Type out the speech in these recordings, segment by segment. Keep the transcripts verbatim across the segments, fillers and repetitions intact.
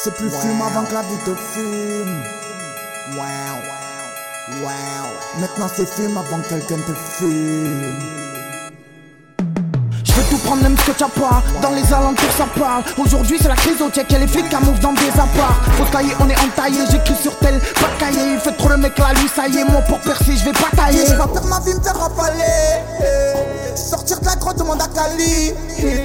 C'est plus wow. Film avant que la vie te fume. Wow, wow. Maintenant c'est film avant que quelqu'un te fume. Je veux tout prendre même ce que t'as pas. Dans les alentours ça parle. Aujourd'hui c'est la crise au check. Et les flics à move dans des apparts. Faut se tailler, on est entaillé. J'écris sur tel, pas de cahier. Il fait trop le mec là, lui ça y est. Moi pour percer je vais pas tailler. Je vais faire ma vie, me faire rafaler. Sortir de la grotte, demande à Cali.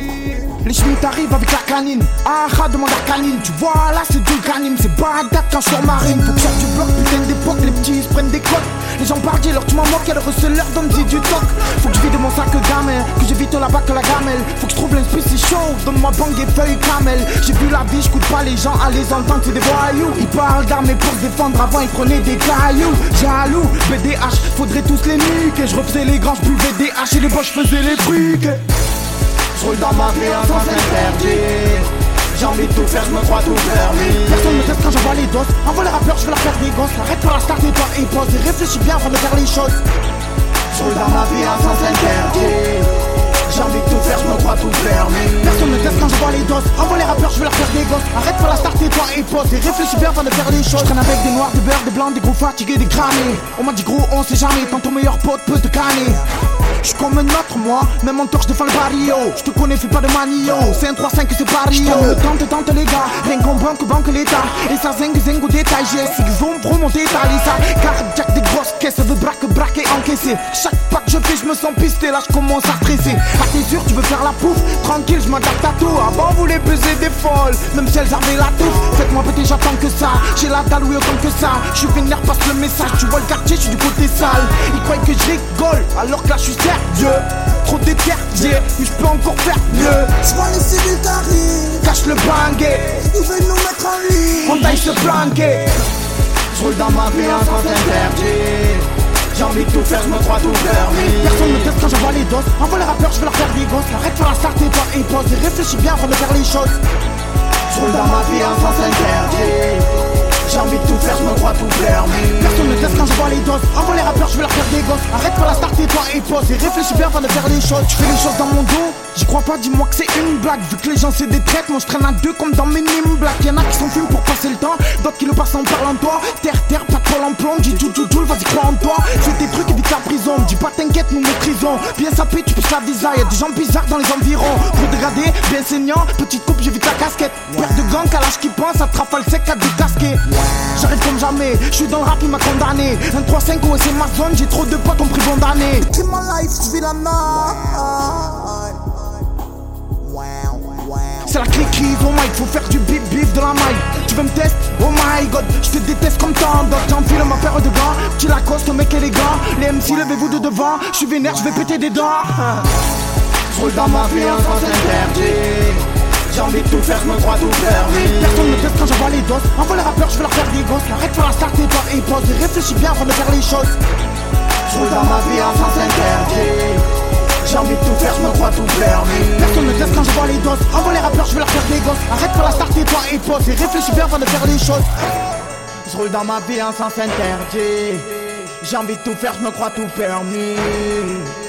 Les chemises arrivent avec la canine. Ah ah, demande à Canine. Tu vois là c'est du ganim. C'est Bagdad quand je suis en marine. Faut que je sorte du bloc, putain d'époque. Les petits ils se prennent des cotes. Les gens pardient, leur tu m'en moques. Le receleur donne-y du toc. Faut que je vide de mon sac gamin. Que j'évite la que la gamelle. Faut que je trouve l'inspi c'est chaud. Donne-moi bang et feuilles camel. J'ai vu la vie, j'coute pas les gens à les entendre, c'est des voyous. Ils parlent d'armes pour se défendre, avant ils prenaient des cailloux. Jaloux, B D H, faudrait tous les nuques. Je refaisais les grands, j'buvais des H et les boches faisaient les trucs. J'roule dans ma vie en sens interdit. J'ai envie de tout faire, j'me crois tout permis. Personne me teste quand j'envoie les doses. Envoie les rappeurs, j'veux la faire des gosses. Arrête pour la start et toi et pose. Et réfléchis bien avant de faire les choses. J'roule dans ma vie en sens interdit. J'ai envie de tout faire, j'me crois tout permis. Personne me teste quand j'envoie les doses. Envoie les rappeurs, j'veux la faire des gosses. Arrête pour la start et toi et pose. Et réfléchis bien avant de faire les choses. J'traîne avec des noirs, des beurres, des blancs, des gros fatigués, des cramés. On m'a dit gros, on sait jamais. Quand ton meilleur pote peut te canner. J'suis comme un autre moi, même mon tour j'défends le barrio. J'te connais, fais pas de manio. C'est un trois cinq c'est pas Rio. J't'aime le tente, tente les gars. Rien qu'on banque, banque l'état. Et ça zing, zing au détail. J'ai six ombres, mon détail. Et ça cardiaque des grosses caisses. Ça veut braque, braque et encaisser. Chaque pas que je fais, j'me sens pisté. Là j'commence à stresser. Ah t'es sûr, tu veux faire la pouffe? Tranquille, j'm'adapte à tout. Avant vous les baiser des folles. Même si elles avaient la touffe. Faites-moi péter, j'attends que ça. J'ai la dalle, oui autant que ça. J'suis vénère, passe le message. Tu vois le quartier, j'suis du côté sale. Ils croient que je rigole. Alors que là j'suis Dieu, trop déterdier, mais je peux encore faire mieux. J'vois les civils qui arrivent, cache le banguet, ils veulent nous mettre en ligne. On taille se planquer. J'roule dans ma vie en sens interdit. J'ai envie de tout faire, j'me crois tout permis. Personne me teste quand j'envoie les doses. Envoie les rappeurs, j'veux leur faire des gosses. Arrête pour la start et toi et pose. Et réfléchis bien avant de faire les choses. J'roule dans ma vie en sens interdit. J'ai envie de tout faire, j'me crois tout permis. Personne me teste quand j'envoie les doses. Envoie les rappeurs, j'veux leur faire des gosses. Arrête pour la start et toi et pose. Et réfléchis bien avant de faire les choses. Tu fais les choses dans mon dos, j'y crois pas, dis-moi que c'est une blague. Vu que les gens c'est des traites, moi j'traîne à deux comme dans mes nimes black. Y'en a qui s'en fument pour passer le temps, d'autres qui le passent en parlant de toi. Terre, terre, pas de pôle en plomb, dis djou djou djou, vas-y crois en toi. Fais tes trucs, évite la prison, dis pas t'inquiète, nous maîtrisons. Bien sapé, tu pousses la visa, y'a des gens bizarres dans les environs. Pour dégrader, bien saignant, petite coupe, j'évite la casquette. Père de gang, à l'âge qui pense, à trafale sec, à décasquer. J'arrive comme jamais, j'suis dans le rap, il m'a condamné. Un trois cinq, ouais c'est ma zone, j'ai trop de potes, on pris bon d'année. Crime mon life, j'vis la night. C'est la clique qui oh my, faut faire du bip bip de la maille. Tu veux me tester? Oh my god, je te déteste comme tant d'autres. J'enfile ma paire de gants, tu Lacoste, mec élégant. Les M C levez-vous de devant, je suis vénère, je vais péter des dents. J'roule dans ma vie en sens interdit. J'ai envie de tout faire, j'me crois tout permis. Personne me teste quand j'envoie les doses. Envoie les rappeurs, j'veux leur faire des gosses. Arrête pour la start et toi et pose. Et réfléchis bien avant de faire les choses. J'roule dans ma vie en sens interdit. J'ai envie de tout faire, j'me crois tout permis. Personne me teste quand j'envoie les doses. Envoie les rappeurs, j'veux leur faire des gosses. Arrête pour la start et toi et pose. Et réfléchis bien avant de faire les choses. J'roule dans ma vie en sens interdit. J'ai envie de tout faire, j'me crois tout permis.